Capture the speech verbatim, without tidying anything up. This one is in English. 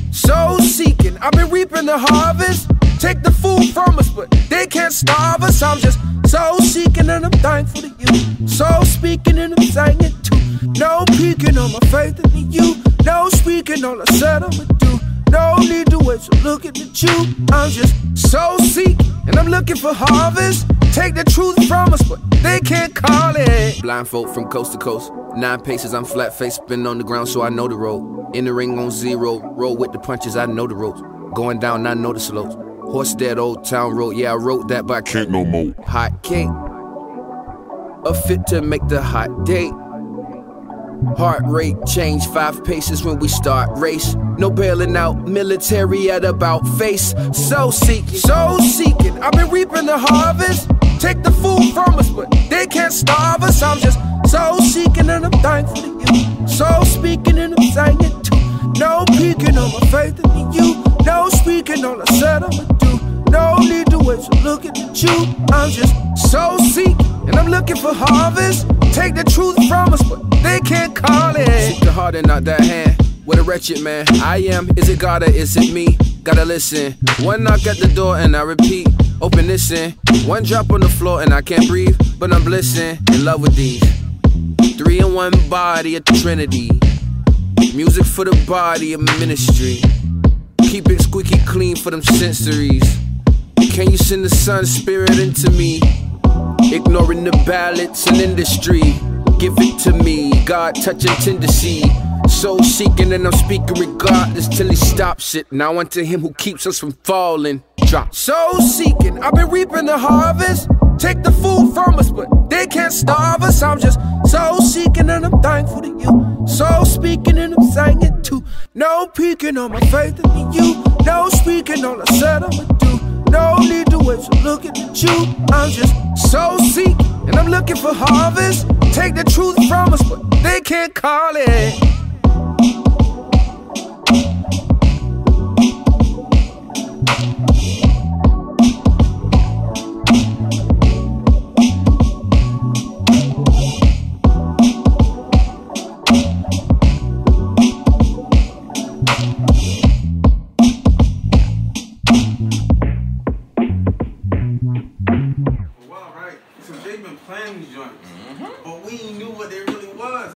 soul seeking. I've been reaping the harvest. Take the food from us, but they can't starve us. I'm just soul seeking and I'm thankful to you. Soul speaking and I'm singing too. No peeking on my faith in you. No speaking all I said I'ma do. No need to wait, so looking at you. I'm just soul seeking and I'm looking for harvest. Take the truth from us, but they can't call it. Blindfold from coast to coast. Nine paces, I'm flat faced, spin on the ground, so I know the road. In the ring on zero, roll with the punches, I know the ropes. Going down, I know the slopes. Horse dead, old town road, yeah, I wrote that, but I can't no more. Hot cake, a fit to make the hot date. Heart rate change, five paces when we start race. No bailing out, military at about face. Soul seeking, soul seeking. I've been reaping the harvest. Take the food from us, but they can't starve us. I'm just soul seeking and I'm thankful to you. Soul speaking and I'm singing too. No peeking on my faith in you. No speaking all I said I'ma do. No need to wait, so looking at you. I'm just soul seeking and I'm looking for harvest. Take the truth from us, but they can't call it. Seek the heart and not that hand. What a wretched man I am. Is it God or is it me? Gotta listen. One knock at the door and I repeat. Open this in. One drop on the floor and I can't breathe, but I'm blissing. In love with these. Three in one body at the Trinity. Music for the body of ministry. Keep it squeaky clean for them sensories. Can you send the sun spirit into me? Ignoring the ballots and industry. Give it to me, God touching tendency. Soul seeking and I'm speaking regardless till he stops it. Now unto him who keeps us from falling. Drop. Soul seeking, I've been reaping the harvest. Take the food from us, but they can't starve us. I'm just soul seeking and I'm thankful to you. Soul speaking and I'm singing too. No peeking on my faith in you. No speaking all I said I'ma do. No need to wait, so looking at you. I'm just soul seeking and I'm looking for harvest. Take the truth from us, but they can't call it.